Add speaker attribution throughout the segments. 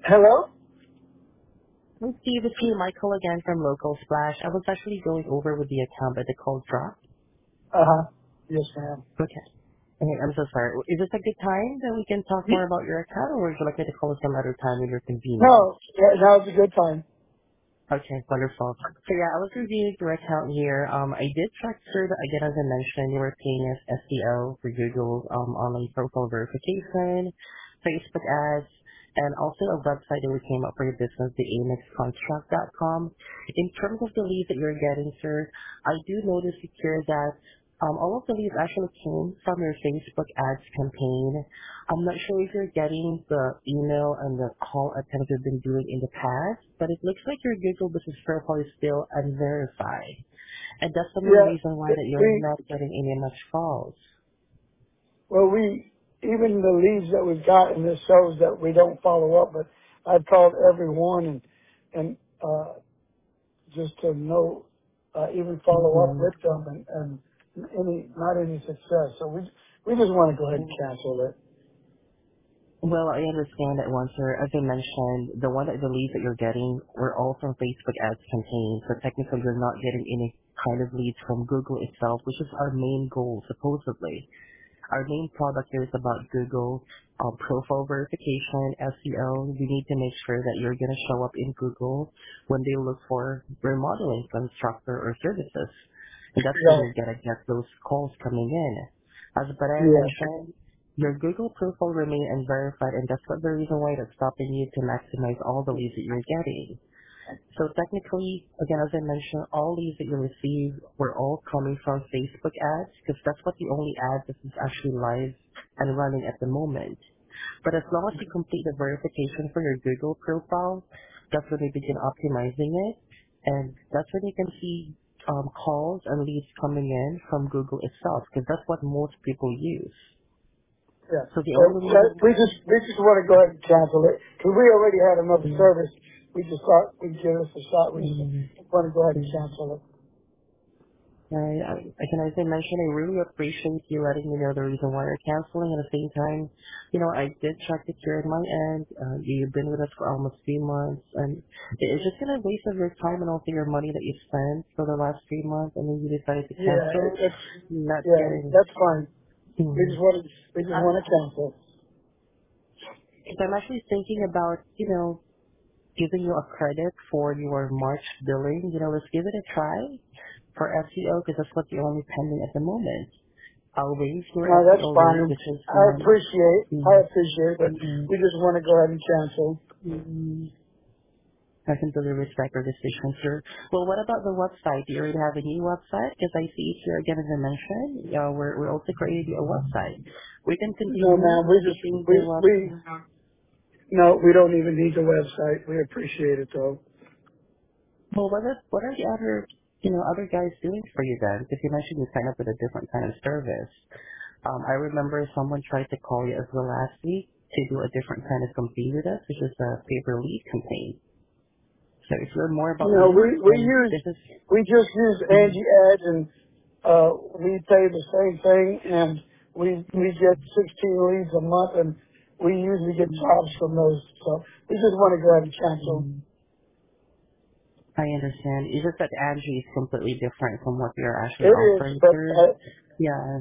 Speaker 1: Hello?
Speaker 2: Hey, Steve, it's me, Michael, again from Local Splash. I was actually going over with the account, but the call dropped.
Speaker 1: Uh-huh. Yes, ma'am.
Speaker 2: Okay. Okay, I'm so sorry. Is this a good time that we can talk more about your account, or would you like me to call some other time when you're convenient?
Speaker 1: No, yeah, now's a good time.
Speaker 2: Okay, wonderful. So yeah, I was reviewing your account here. I did check through that again, as I mentioned, you were paying us SEO for Google online profile verification, Facebook ads, and also a website that we came up for your business, the amexconstruct.com. In terms of the leads that you're getting, sir, I do notice here that all of the leads actually came from your Facebook ads campaign. I'm not sure if you're getting the email and the call attempts you've been doing in the past, but it looks like your Google Business profile is still unverified. And that's the main
Speaker 1: Yeah,
Speaker 2: reason why that you're
Speaker 1: we,
Speaker 2: not getting any much calls.
Speaker 1: well, even the leads that we've got, and this shows that we don't follow up, but I've called every one and just to know, even follow up
Speaker 2: Mm-hmm.
Speaker 1: with them and not any success. So we just want to go ahead and cancel it.
Speaker 2: Well, I understand that one, sir. As I mentioned, the leads that you're getting were all from Facebook ads campaigns, so technically you're not getting any kind of leads from Google itself, which is our main goal, supposedly. Our main product here is about Google profile verification, SEO. You need to make sure that you're going to show up in Google when they look for remodeling constructor or services. And that's when
Speaker 1: Right.
Speaker 2: you're going to get those calls coming in. But I
Speaker 1: Yeah.
Speaker 2: mentioned, your Google profile remain unverified, and that's what the reason why that's stopping you to maximize all the leads that you're getting. So technically, again, as I mentioned, all leads that you receive were all coming from Facebook ads because that's what the only ad that is actually live and running at the moment. But as long as you complete the verification for your Google profile, that's when they begin optimizing it. And that's when you can see calls and leads coming in from Google itself because that's what most people use.
Speaker 1: Yeah.
Speaker 2: So the
Speaker 1: So
Speaker 2: only reason...
Speaker 1: we just want to go ahead and cancel it because we already had another
Speaker 2: Mm,
Speaker 1: service. We just thought we'd give us a shot. We just
Speaker 2: mm,
Speaker 1: want to go ahead and
Speaker 2: mm.
Speaker 1: cancel it.
Speaker 2: Right. Again, as I mentioned, I really appreciate you letting me know the reason why you're canceling. At the same time, I did check it here on my end. You've been with us for almost 3 months, and it's just going to waste of your time and also your money that you spent for the last 3 months, and then you decided to
Speaker 1: Yeah,
Speaker 2: cancel, not getting...
Speaker 1: that's fine. We
Speaker 2: Hmm.
Speaker 1: just want to cancel.
Speaker 2: If I'm actually thinking about, giving you a credit for your March billing, let's give it a try for SEO because that's what the only pending at the moment. I'll raise your
Speaker 1: No, that's
Speaker 2: SEO rate,
Speaker 1: fine.
Speaker 2: which is
Speaker 1: I appreciate,
Speaker 2: mm,
Speaker 1: but
Speaker 2: mm,
Speaker 1: we just want to go ahead and cancel.
Speaker 2: mm, I completely respect your decision, sir. Well, what about the website? Do you already have a new website? Because I see here again, as I mentioned, we're also creating a website. We can
Speaker 1: No,
Speaker 2: continue
Speaker 1: ma'am, we just,
Speaker 2: keeping the website.
Speaker 1: no, we don't even need the website. We appreciate it though.
Speaker 2: Well, what are the other guys doing for you then? Because you mentioned you signed up with a different kind of service. I remember someone tried to call you as well last week to do a different kind of campaign with us, which is a paper lead campaign. So if you're more about
Speaker 1: No,
Speaker 2: leads, then this is...
Speaker 1: we just use
Speaker 2: Mm,
Speaker 1: Angie ads and, we pay the same thing and we get 16 leads a month and we usually get
Speaker 2: mm,
Speaker 1: jobs from those. So we just want to go ahead and cancel.
Speaker 2: mm. I understand. It's just that Angie is completely different from what you're actually
Speaker 1: It is,
Speaker 2: offering,
Speaker 1: but,
Speaker 2: sir. Yeah,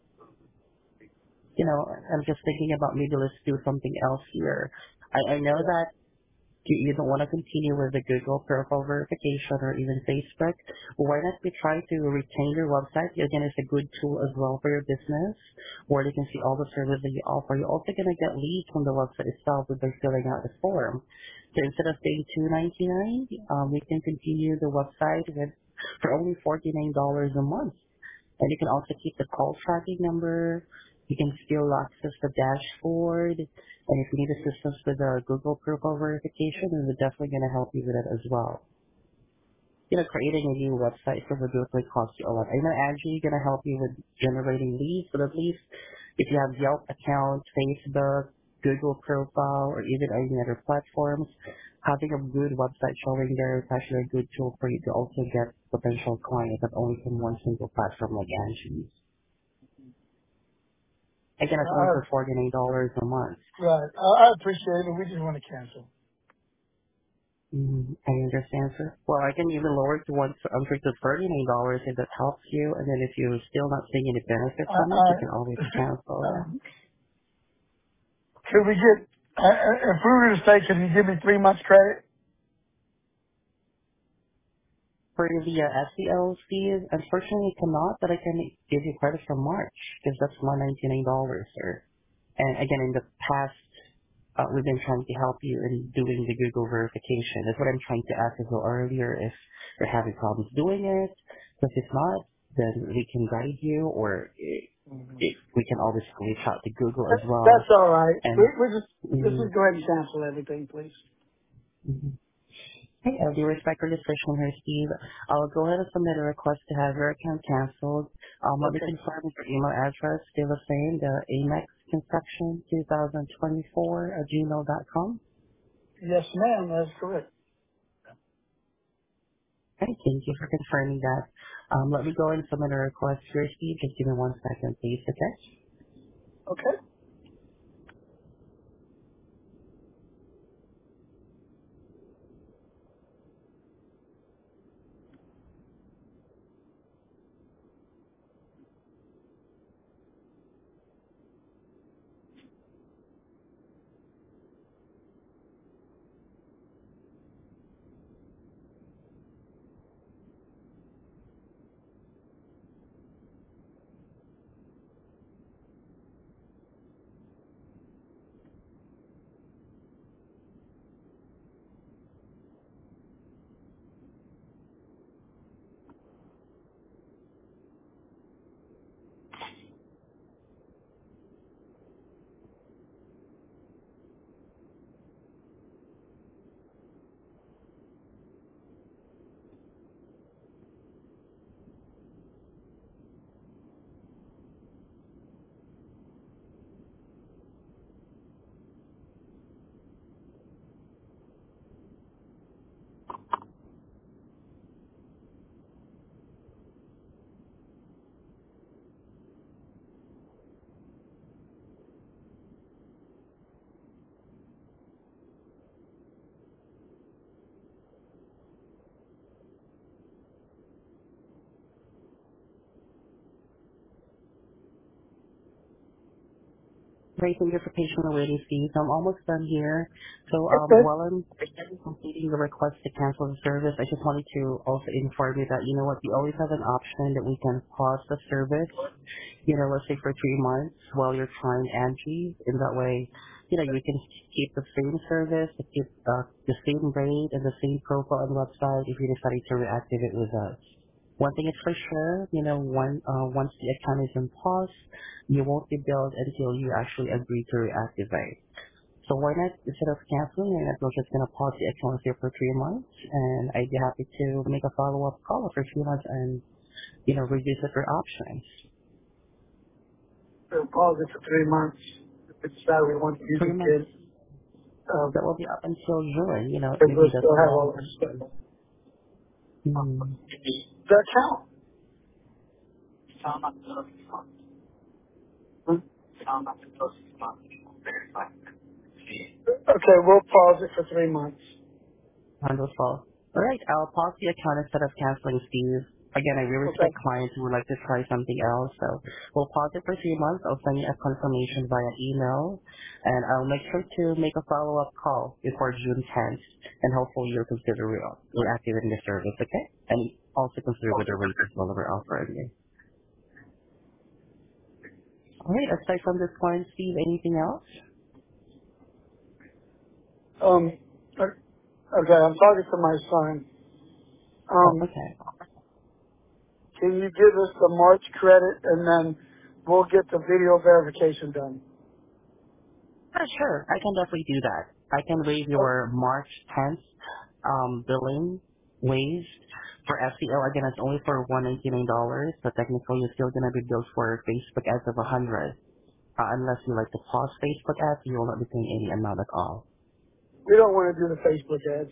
Speaker 2: I'm just thinking about maybe let's do something else here. I know that you don't want to continue with the Google profile verification or even Facebook, why not we try to retain your website? Again, it's a good tool as well for your business, where you can see all the services that you offer. You're also going to get leads from the website itself by filling out the form. So instead of paying $2.99, we can continue the website for only $49 a month. And you can also keep the call tracking number. You can still access the dashboard. And if you need assistance with the Google profile verification, then we're definitely going to help you with it as well. Creating a new website for Google will cost you a lot. I know Angie is going to help you with generating leads, but at least if you have Yelp account, Facebook, Google profile, or even any other platforms, having a good website showing there is actually a good tool for you to also get potential clients, not only from one single platform like Angie's. Again, it's only
Speaker 1: uh,
Speaker 2: for $49 a month.
Speaker 1: right. I appreciate it. We just want to cancel.
Speaker 2: I understand, sir. Well, I can even lower it to to $39 if that helps you, and then if you're still not seeing any benefit from it, you can always cancel that.
Speaker 1: Could we get, if we were to stay, can you give me 3 months credit?
Speaker 2: For the SEL fees, unfortunately, I cannot, but I can give you credit for March because that's $199, sir. And again, in the past, we've been trying to help you in doing the Google verification. That's what I'm trying to ask as well earlier. If you're having problems doing it, because if not, then we can guide you, or we can always reach out to Google as well.
Speaker 1: That's all right.
Speaker 2: And
Speaker 1: Let's
Speaker 2: mm,
Speaker 1: just go ahead and cancel everything, please.
Speaker 2: mm. Hey, due respect for discretion here, Steve, I'll go ahead and submit a request to have your account canceled. Let me
Speaker 1: Okay.
Speaker 2: confirm if your email address still the same, the Amex Construction 2024 at gmail.com.
Speaker 1: Yes, ma'am, that's correct.
Speaker 2: Okay, thank you for confirming that. Let me go and submit a request here, Steve. Just give me 1 second, please, okay?
Speaker 1: Okay.
Speaker 2: Great, thank you for patiently waiting, Steve. I'm almost done here. So
Speaker 1: Okay.
Speaker 2: while I'm completing the request to cancel the service, I just wanted to also inform you that, you know what, you always have an option that we can pause the service, you know, let's say for 3 months while you're trying Angie. In that way, you know, you can keep the same service, keep the same rate and the same profile and website if you decide to reactivate with us. One thing is for sure, you know, once the account is in pause, you won't be billed until you actually agree to reactivate. So why not, instead of canceling it, we're just going to pause the account here for 3 months, and I'd be happy to make a follow-up call for 3 months and, you know, revisit your options.
Speaker 1: We'll pause it for 3 months. If we decide we want to use
Speaker 2: 3
Speaker 1: it
Speaker 2: months,
Speaker 1: again,
Speaker 2: that will be up until June, you know,
Speaker 1: because
Speaker 2: maybe
Speaker 1: we'll
Speaker 2: that's
Speaker 1: still have all
Speaker 2: long.
Speaker 1: this stuff.
Speaker 2: Hmm.
Speaker 1: Does that count? Hmm? Okay, we'll pause it for 3 months.
Speaker 2: Wonderful. All right, I'll pause the account instead of canceling, Steve. Again, I really
Speaker 1: Okay.
Speaker 2: respect clients who would like to try something else, so we'll pause it for 3 months. I'll send you a confirmation via email, and I'll make sure to make a follow-up call before June 10th, and hopefully you'll consider reactivating the service, okay? And also consider with the rate as well that we're offering you. All right, aside from this point, Steve, anything else?
Speaker 1: Okay, I'm talking to my son.
Speaker 2: Oh,
Speaker 1: Um,
Speaker 2: okay.
Speaker 1: can you give us the March credit and then we'll get the video verification done?
Speaker 2: Sure. I can definitely do that. I can waive
Speaker 1: Oh,
Speaker 2: your March 10th billing waived for FCL. Again, it's only for $199, but technically you're still going to be billed for Facebook ads of 100 unless you like to pause Facebook ads, you will not be paying any amount at all.
Speaker 1: we don't want to do the Facebook ads.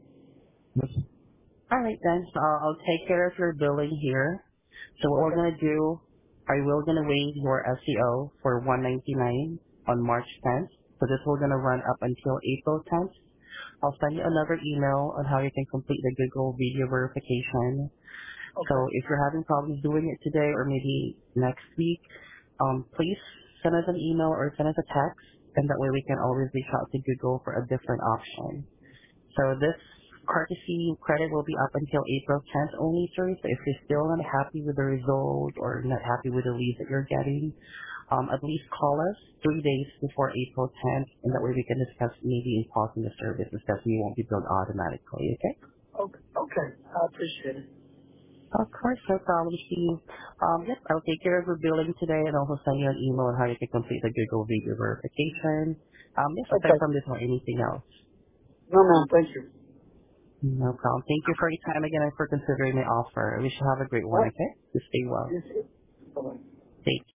Speaker 2: All right, then. So I'll take care of your billing here. So what we're
Speaker 1: Okay.
Speaker 2: going to do, I will going to waive your SEO for $199 on March 10th. So this will going to run up until April 10th. I'll send you another email on how you can complete the Google video verification. So
Speaker 1: Okay.
Speaker 2: if you're having problems doing it today or maybe next week, please send us an email or send us a text, and that way we can always reach out to Google for a different option. So this courtesy credit will be up until April 10th only, sir. So if you're still not happy with the result or not happy with the leads that you're getting, at least call us 3 days before April 10th, and that way we can discuss maybe in pausing the service because we won't be billed automatically, okay?
Speaker 1: Okay. Okay. I appreciate it.
Speaker 2: Of course, no problem, Steve. Yep, I'll take care of your billing today and also send you an email on how you can complete the Google video verification. Yes, aside
Speaker 1: Okay.
Speaker 2: from this or anything else.
Speaker 1: No, man. Thank you.
Speaker 2: No problem. Thank you for your time again and for considering my offer. I wish you have a great
Speaker 1: All
Speaker 2: one,
Speaker 1: right.
Speaker 2: okay? You stay well.
Speaker 1: You too. Bye-bye.
Speaker 2: Take